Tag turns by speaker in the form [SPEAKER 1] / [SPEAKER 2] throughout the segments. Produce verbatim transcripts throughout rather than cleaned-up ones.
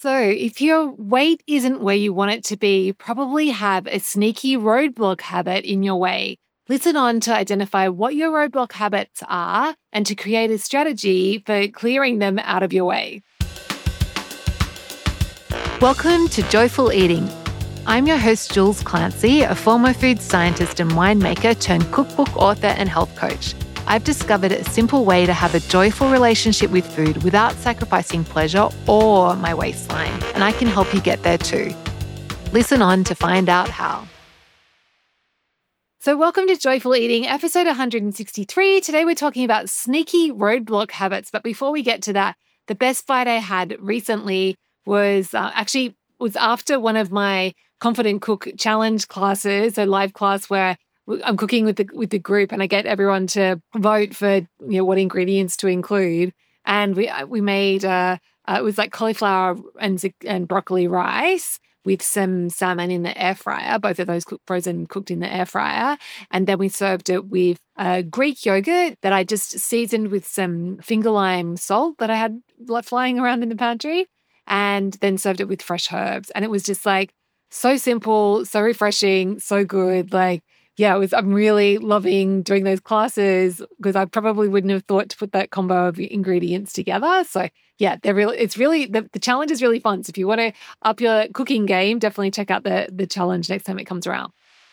[SPEAKER 1] So, if your weight isn't where you want it to be, you probably have a sneaky roadblock habit in your way. Listen on to identify what your roadblock habits are and to create a strategy for clearing them out of your way. Welcome to Joyful Eating. I'm your host, Jules Clancy, a former food scientist and winemaker turned cookbook author and health coach. I've discovered a simple way to have a joyful relationship with food without sacrificing pleasure or my waistline, and I can help you get there too. Listen on to find out how. So welcome to Joyful Eating, episode one hundred sixty-three. Today we're talking about sneaky roadblock habits, but before we get to that, the best fight I had recently was uh, actually was after one of my Confident Cook Challenge classes, a live class where I'm cooking with the with the group, and I get everyone to vote for you know what ingredients to include. And we we made uh, uh, it was like cauliflower and and broccoli rice with some salmon in the air fryer. Both of those cooked, frozen cooked in the air fryer, and then we served it with a Greek yogurt that I just seasoned with some finger lime salt that I had flying around in the pantry, and then served it with fresh herbs. And it was just like so simple, so refreshing, so good. Like. Yeah, it was, I'm really loving doing those classes because I probably wouldn't have thought to put that combo of ingredients together. So yeah, they're really, it's really, the, the challenge is really fun. So if you want to up your cooking game, definitely check out the, the challenge next time it comes around.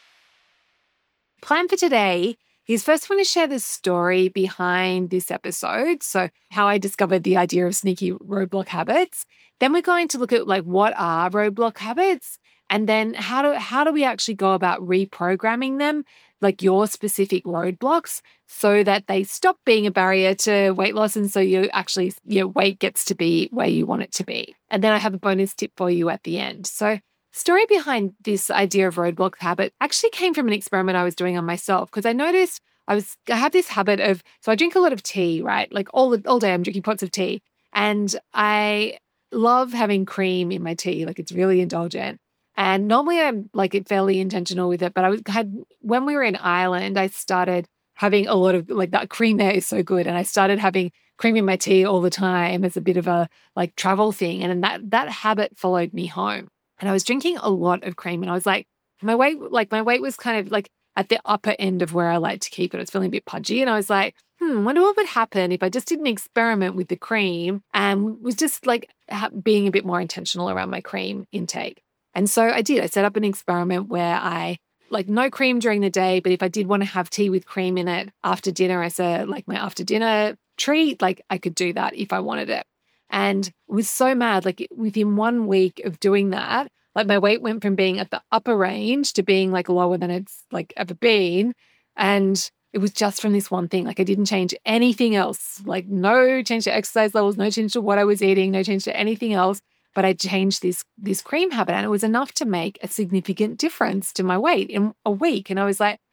[SPEAKER 1] Plan for today is first I want to share the story behind this episode. So how I discovered the idea of sneaky roadblock habits. Then we're going to look at like what are roadblock habits? And then how do how do we actually go about reprogramming them, like your specific roadblocks, so that they stop being a barrier to weight loss and so you actually your weight gets to be where you want it to be. And then I have a bonus tip for you at the end. So story behind this idea of roadblock habit actually came from an experiment I was doing on myself because I noticed I was I have this habit of so I drink a lot of tea, right? Like all all day I'm drinking pots of tea, and I love having cream in my tea. Like it's really indulgent. And normally I'm like fairly intentional with it, but I was, had when we were in Ireland, I started having a lot of like that cream there is so good, and I started having cream in my tea all the time as a bit of a like travel thing, and that that habit followed me home. And I was drinking a lot of cream, and I was like, my weight like my weight was kind of like at the upper end of where I like to keep it. I was feeling a bit pudgy, and I was like, hmm, wonder what would happen if I just did an experiment with the cream and was just like being a bit more intentional around my cream intake. And so I did. I set up an experiment where I, like no cream during the day, but if I did want to have tea with cream in it after dinner as a, like my after dinner treat, like I could do that if I wanted it. And was so mad, like within one week of doing that, like my weight went from being at the upper range to being like lower than it's like ever been. And it was just from this one thing. Like I didn't change anything else, like no change to exercise levels, no change to what I was eating, no change to anything else. But I changed this this cream habit, and it was enough to make a significant difference to my weight in a week. And I was like,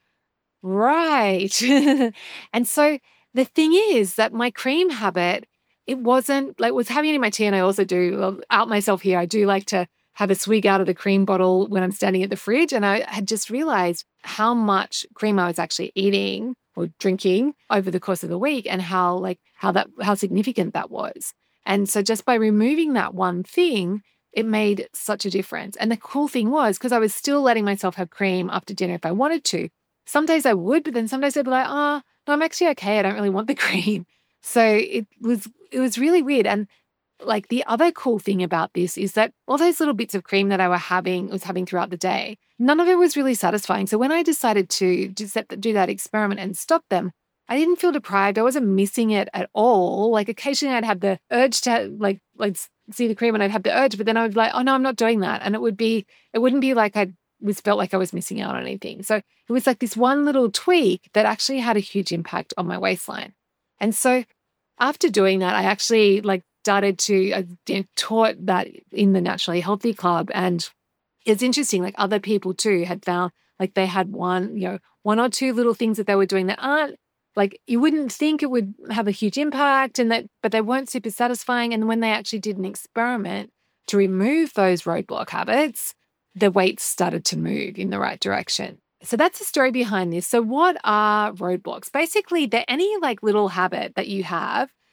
[SPEAKER 1] right. And so the thing is that my cream habit, it wasn't like was having it in my tea. And I also do well, out myself here. I do like to have a swig out of the cream bottle when I'm standing at the fridge. And I had just realized how much cream I was actually eating or drinking over the course of the week, and how like how that how significant that was. And so just by removing that one thing, it made such a difference. And the cool thing was, because I was still letting myself have cream after dinner if I wanted to. Some days I would, but then some days I'd be like, oh, no, I'm actually okay. I don't really want the cream. So it was it was really weird. And like the other cool thing about this is that all those little bits of cream that I were having, was having throughout the day, none of it was really satisfying. So when I decided to do that experiment and stop them, I didn't feel deprived. I wasn't missing it at all. Like occasionally I'd have the urge to like like see the cream and I'd have the urge, but then I would be like, oh no, I'm not doing that. And it would be, it wouldn't be like I was felt like I was missing out on anything. So it was like this one little tweak that actually had a huge impact on my waistline. And so after doing that, I actually like started to, I you know, taught that in the Naturally Healthy Club. And it's interesting, like other people too had found like they had one, you know, one or two little things that they were doing that aren't, like you wouldn't think it would have a huge impact, and that, but they weren't super satisfying. And when they actually did an experiment to remove those roadblock habits, the weight started to move in the right direction. So that's the story behind this. So what are roadblocks? Basically, they're any like little habit that you have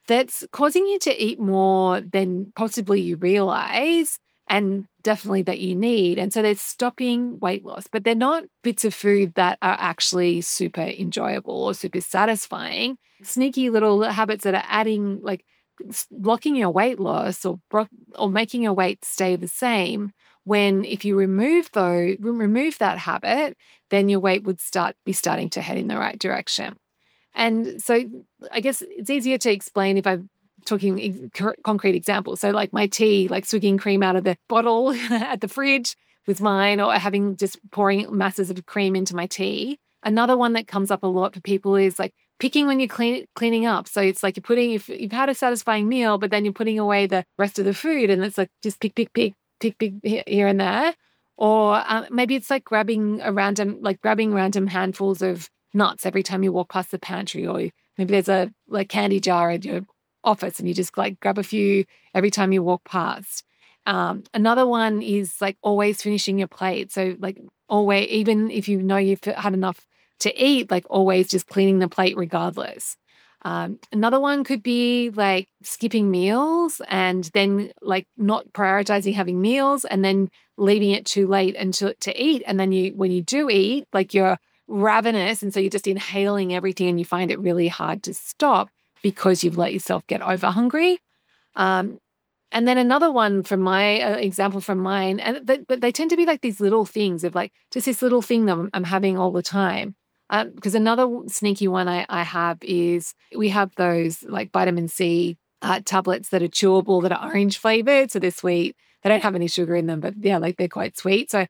[SPEAKER 1] that's causing you to eat more than possibly you realize and definitely that you need. And so they're stopping weight loss, but they're not bits of food that are actually super enjoyable or super satisfying. Sneaky little habits that are adding, like blocking your weight loss or or making your weight stay the same. When if you remove though, remove that habit, then your weight would start be starting to head in the right direction. And so I guess it's easier to explain if I'm talking concrete examples. So like my tea, like swigging cream out of the bottle at the fridge with mine, or having just pouring masses of cream into my tea. Another one that comes up a lot for people is like picking when you're clean, cleaning up. So it's like you're putting, if you've had a satisfying meal, but then you're putting away the rest of the food, and it's like just pick, pick, pick, pick, pick here and there. Or uh, maybe it's like grabbing a random, like grabbing random handfuls of nuts every time you walk past the pantry, or maybe there's a like candy jar at your office and you just like grab a few every time you walk past. Um, another one is like always finishing your plate. So like always, even if you know you've had enough to eat, like always just cleaning the plate regardless. Um, another one could be like skipping meals and then like not prioritizing having meals and then leaving it too late until to eat. And then you, when you do eat, like you're ravenous, and so you're just inhaling everything and you find it really hard to stop because you've let yourself get over hungry. Um, and then another one from my uh, example from mine, and th- but they tend to be like these little things of like just this little thing that I'm, I'm having all the time. Because um, another sneaky one I, I have is we have those like vitamin C uh, tablets that are chewable that are orange flavored, so they're sweet. They don't have any sugar in them, but yeah, like they're quite sweet. So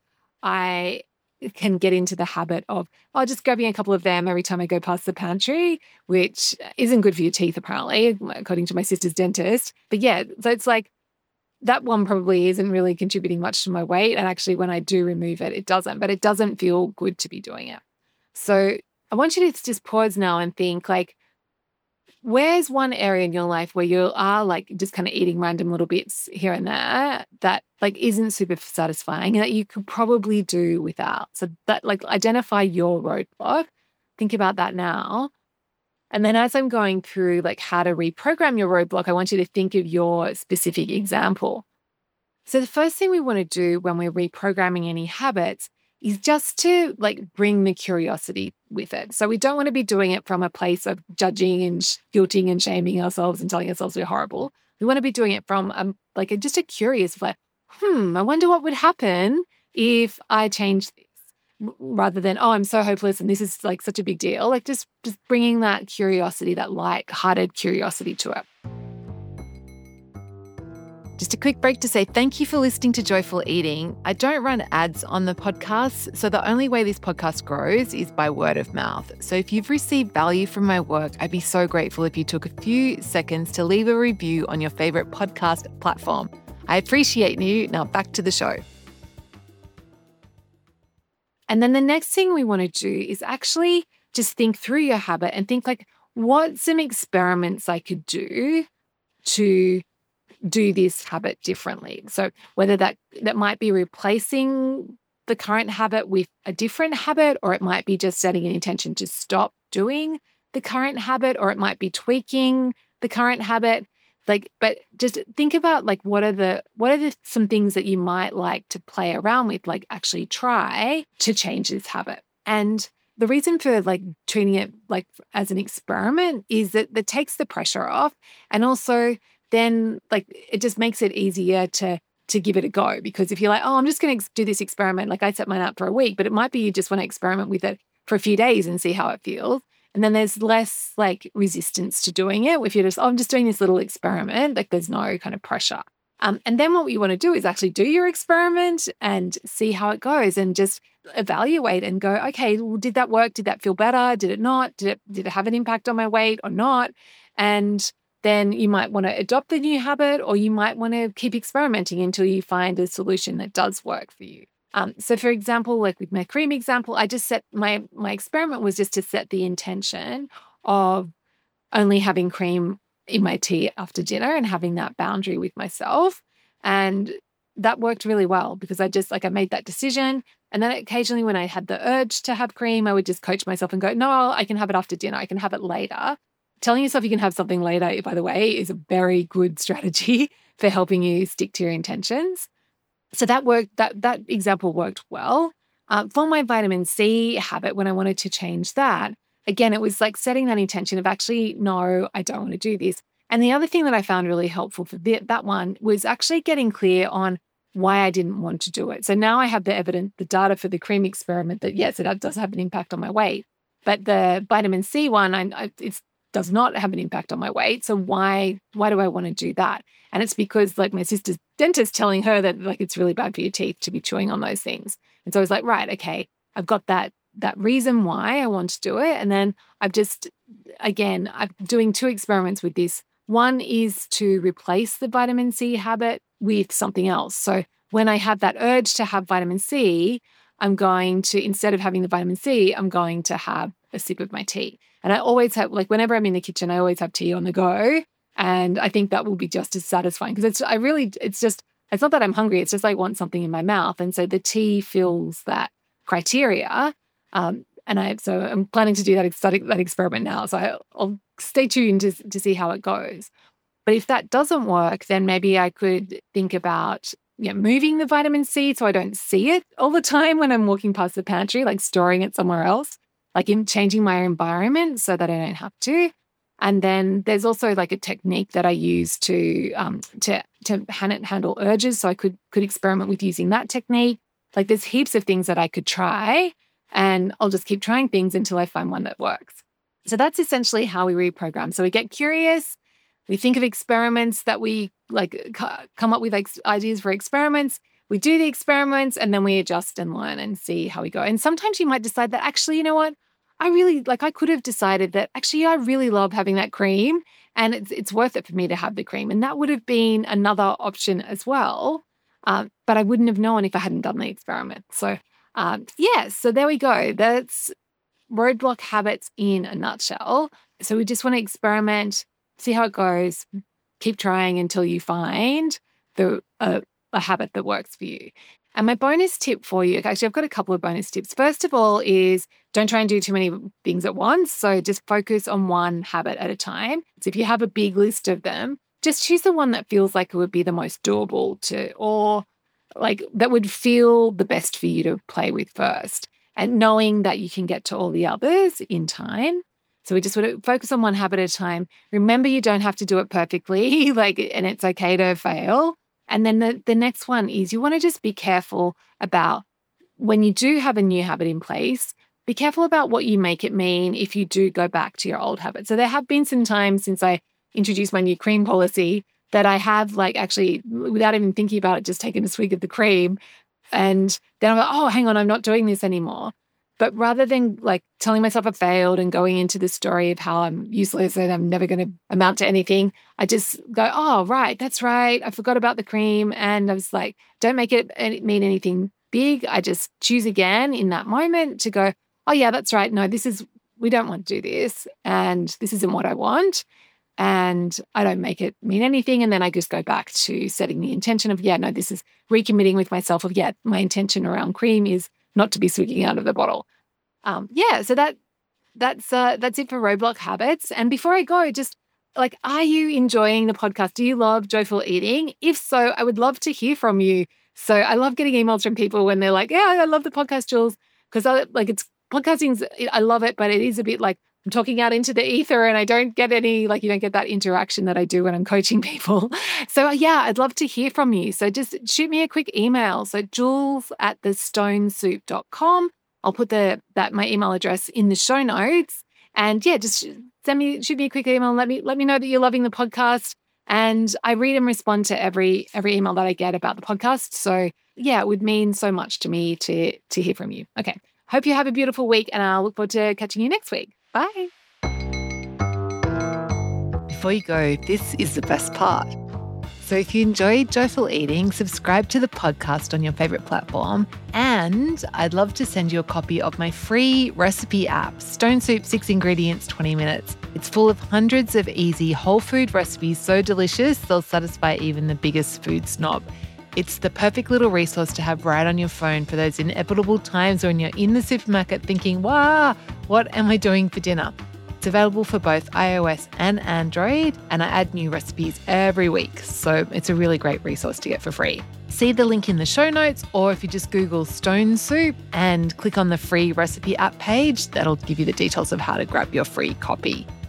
[SPEAKER 1] I can get into the habit of, oh, just grabbing a couple of them every time I go past the pantry, which isn't good for your teeth, apparently, according to my sister's dentist. But yeah, so it's like that one probably isn't really contributing much to my weight. And actually, when I do remove it, it doesn't, but it doesn't feel good to be doing it. So I want you to just pause now and think like, where's one area in your life where you are like just kind of eating random little bits here and there that like isn't super satisfying and that you could probably do without? So that like identify your roadblock. Think about that now. And then as I'm going through like how to reprogram your roadblock, I want you to think of your specific example. So the first thing we want to do when we're reprogramming any habits is just to like bring the curiosity with it. So we don't want to be doing it from a place of judging and guilting and shaming ourselves and telling ourselves we're horrible. We want to be doing it from um, like a, just a curious, like, hmm, I wonder what would happen if I changed this, rather than, oh, I'm so hopeless and this is like such a big deal. Like just, just bringing that curiosity, that light-hearted curiosity to it. Just a quick break to say thank you for listening to Joyful Eating. I don't run ads on the podcast, so the only way this podcast grows is by word of mouth. So if you've received value from my work, I'd be so grateful if you took a few seconds to leave a review on your favorite podcast platform. I appreciate you. Now back to the show. And then the next thing we want to do is actually just think through your habit and think like, what some experiments I could do to do this habit differently. So whether that that might be replacing the current habit with a different habit, or it might be just setting an intention to stop doing the current habit, or it might be tweaking the current habit. Like, but just think about like what are the what are the some things that you might like to play around with, like actually try to change this habit. And the reason for like treating it like as an experiment is that that takes the pressure off, and also then like it just makes it easier to to give it a go. Because if you're like, oh, I'm just going to do this experiment, like I set mine up for a week, but it might be you just want to experiment with it for a few days and see how it feels. And then there's less like resistance to doing it. If you're just, oh, I'm just doing this little experiment, like there's no kind of pressure. Um, and then what you want to do is actually do your experiment and see how it goes and just evaluate and go, okay, well, did that work? Did that feel better? Did it not? Did it, did it have an impact on my weight or not? And then you might want to adopt the new habit, or you might want to keep experimenting until you find a solution that does work for you. Um, so for example, like with my cream example, I just set my, my experiment was just to set the intention of only having cream in my tea after dinner and having that boundary with myself. And that worked really well because I just like, I made that decision. And then occasionally when I had the urge to have cream, I would just coach myself and go, no, I can have it after dinner. I can have it later. telling yourself you can have something later, by the way, is a very good strategy for helping you stick to your intentions. So that worked, that, that example worked well. Uh, for my vitamin C habit, when I wanted to change that, again, it was like setting that intention of actually, no, I don't want to do this. And the other thing that I found really helpful for the, that one was actually getting clear on why I didn't want to do it. So now I have the evidence, the data for the cream experiment that, yes, it does have an impact on my weight. But the vitamin C one, I, I, it does not have an impact on my weight. So why, why do I want to do that? And it's because like my sister's dentist telling her that like it's really bad for your teeth to be chewing on those things. And so I was like, right, okay, I've got that that reason why I want to do it. And then I've just, again, I'm doing two experiments with this. One is to replace the vitamin C habit with something else. So when I have that urge to have vitamin C, I'm going to, instead of having the vitamin C, I'm going to have a sip of my tea. And I always have, like whenever I'm in the kitchen, I always have tea on the go. And I think that will be just as satisfying because it's, I really, it's just, it's not that I'm hungry. It's just I want something in my mouth. And so the tea fills that criteria. Um, and I, so I'm planning to do that, that experiment now. So I, I'll stay tuned to, to see how it goes. But if that doesn't work, then maybe I could think about, you know, moving the vitamin C so I don't see it all the time when I'm walking past the pantry, like storing it somewhere else, like in changing my environment so that I don't have to. And then there's also like a technique that I use to um, to to handle urges. So I could could experiment with using that technique. Like there's heaps of things that I could try, and I'll just keep trying things until I find one that works. So that's essentially how we reprogram. So we get curious, we think of experiments that we like come up with like ideas for experiments. We do the experiments and then we adjust and learn and see how we go. And sometimes you might decide that actually, you know what? I really, like I could have decided that actually I really love having that cream and it's it's worth it for me to have the cream. And that would have been another option as well. Um, but I wouldn't have known if I hadn't done the experiment. So um, yeah, so there we go. That's roadblock habits in a nutshell. So we just want to experiment, see how it goes, keep trying until you find the uh, a habit that works for you. And my bonus tip for you, actually, I've got a couple of bonus tips. First of all is don't try and do too many things at once. So just focus on one habit at a time. So if you have a big list of them, just choose the one that feels like it would be the most doable to, or like that would feel the best for you to play with first. And knowing that you can get to all the others in time. So we just want to focus on one habit at a time. Remember, you don't have to do it perfectly, like, and it's okay to fail. And then the, the next one is you want to just be careful about when you do have a new habit in place, be careful about what you make it mean if you do go back to your old habit. So there have been some times since I introduced my new cream policy that I have like actually, without even thinking about it, just taken a swig of the cream. And then I'm like, oh, hang on, I'm not doing this anymore. But rather than like telling myself I failed and going into the story of how I'm useless and I'm never going to amount to anything, I just go, oh, right, that's right. I forgot about the cream. And I was like, don't make it mean anything big. I just choose again in that moment to go, oh, yeah, that's right. No, this is, we don't want to do this. And this isn't what I want. And I don't make it mean anything. And then I just go back to setting the intention of, yeah, no, this is recommitting with myself of, yeah, my intention around cream is not to be swigging out of the bottle. Um, yeah, so that that's uh, that's it for roadblock habits. And before I go, just like, are you enjoying the podcast? Do you love Joyful Eating? If so, I would love to hear from you. So I love getting emails from people when they're like, yeah, I love the podcast, Jules, because I like it's podcasting's, I love it, but it is a bit like I'm talking out into the ether and I don't get any, like you don't get that interaction that I do when I'm coaching people. So yeah, I'd love to hear from you. So just shoot me a quick email. So jules at the stone soup dot com. I'll put the that my email address in the show notes. And yeah, just send me, shoot me a quick email. Let me let me know that you're loving the podcast. And I read and respond to every every email that I get about the podcast. So yeah, it would mean so much to me to to hear from you. Okay. Hope you have a beautiful week and I'll look forward to catching you next week. Bye. Before you go, this is the best part. So if you enjoyed Joyful Eating, subscribe to the podcast on your favorite platform. And I'd love to send you a copy of my free recipe app, Stone Soup, six ingredients, twenty minutes. It's full of hundreds of easy whole food recipes, so delicious, they'll satisfy even the biggest food snob. It's the perfect little resource to have right on your phone for those inevitable times when you're in the supermarket thinking, wow, what am I doing for dinner? It's available for both iOS and Android, and I add new recipes every week, so it's a really great resource to get for free. See the link in the show notes, or if you just Google Stone Soup and click on the free recipe app page, that'll give you the details of how to grab your free copy.